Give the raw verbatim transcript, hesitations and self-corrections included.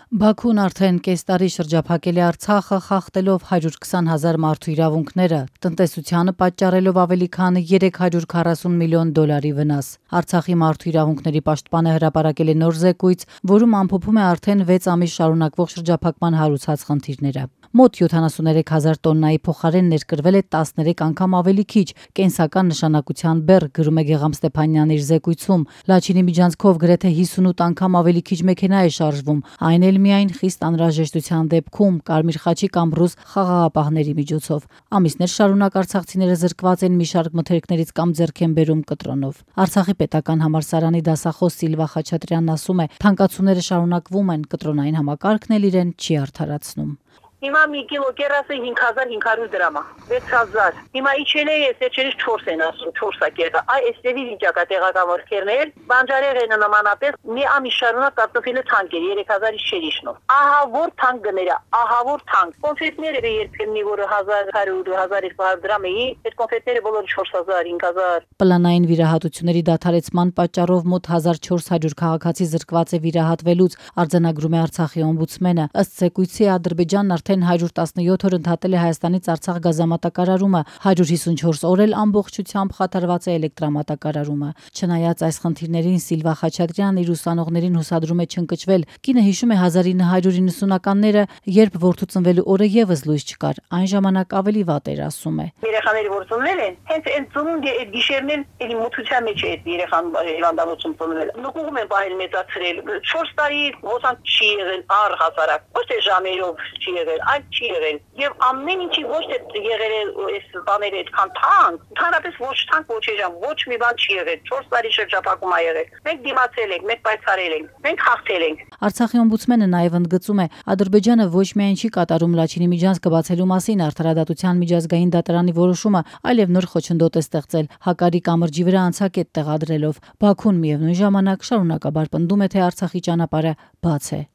Բաքուն արդեն կես տարի շրջափակել է Արցախը, խախտելով հարյուր քսան հազար մարդու իրավունքները, տնտեսությանը պատճառելով ավելի քան երեք հարյուր քառասուն միլիոն դոլարի վնաս։ Արցախի մարդու իրավունքների պաշտպանը հրապարակել է նոր զեկույց, որում ամփոփում է արդեն վեց ամիս շարունակվող շրջափակման հարուցած խնդիրները։ Մոտ յոթանասուններեք հազար տոննայի փոխարեն ներկրվել է տասներեք անգամ ավելի քիչ կենսական նշանակության բեռ, գրում է Գեգամ Ստեփանյանն իր զեկույցում։ Լաչինի միջանցքով գրեթե հիսունութ անգամ ավելի քիչ մեքենա է շարժվում, այն էլ միայն խիստ անհրաժեշտության դեպքում, Կարմիր խաչի կամ ռուս խաղաղապահների միջոցով։ Ամիսներ շարունակ արցախցիները զրկված են մի շարք մթերքներից կամ ձեռք են բերում կտրոնով։ Արցախի պետական համալսարանի դասախոս Սիլվա Խաչատրյանն ասում է, թանկացումները շարունակվում են, կտրոնային համակարգն էլ իրեն չի արդարացնում։ Հիմա մի կիլո կերասը հինգ հազար հինգ հարյուր դրամ է, վեց հազար։ Հիմա իջել է, էսեչերից չորս են ասում, չորս է կերա։ Այ էստևի վիճակա տեղական ворքերներ, բանջարեղենը նմանապես մի ամիս շարունակ կարտոֆիլը թանկ էր, երեք հազարից չէր իջնում։ Ահա որ թանկ գները, ահա որ թանկ։ Կոնֆետները երբեմն որը հազար հարյուր, հազար երկու հարյուր դրամ էի, այդ կոնֆետները բոլորը չորս հազար, հինգ հազար։ Պլանային վիրահատությունների դադարեցման պատճառով մոտ հազար չորս հարյուր քաղաքացի զրկված է վիրահատվելուց, արձանագրում է Արցախի օմբուդսմենը։ Ըստ զեկույցի Ադրբեջանն արդեն հարյուր տասնյոթ օր ընդհատել է Հայաստանից Արցախ գազամատակարարումը, հարյուր հիսունչորս օր էլ ամբողջությամբ խաթարված է էլեկտրամատակարարումը։ Չնայած այս խնդիրներին Սիլվա Խաչատրյանն իր ուսանողներին հուսադրում է չընկճվել։ Կինը հիշում է հազար ինը հարյուր իննսունականները, երբ որդու ծնվելու օրը եւս լույս չկար, այն ժամանակ ավելի վատ էր, ասում է։ Երեխաները որ ծնվել են, հենց այն ծնունդի այդ գիշերն էլ մութության մեջ է այդ երեխան հիվանդանոցում ծնվել։ Նկուղում են բայել մեծացրել։ չորս տարի ոսանք չի եղել առհասարակ, ոչ թե ժամերով չի եղել, այլ չի եղել։ Եվ ամեն ինչի ոչ թե եղել է այս բաները այդքան թանկ, ընդհանրապես ոչ թանկ, ոչ էժան, ոչ մի բան չի եղել։ չորս տարի շրջափակում ա եղել։ Մենք դիմացել ենք, մենք պայքարել ենք, մենք հաղթել ենք։ Արցախի օմբուդսմենը նաև ընդգծում է, Ադրբեջանը ոչ միայն չի կատարում Լաչինի միջանցքը բացելու մասին արդարադատության միջազգային դատարանի որոշումը, այլև նոր խոչընդոտ է ստեղծել Հակարի կամրջի վրա անցակետ տեղադրելով։ Բաքուն միևնույն ժամանակ շարունակաբար պնդում է, թե Արցախի ճանապարհը բաց է։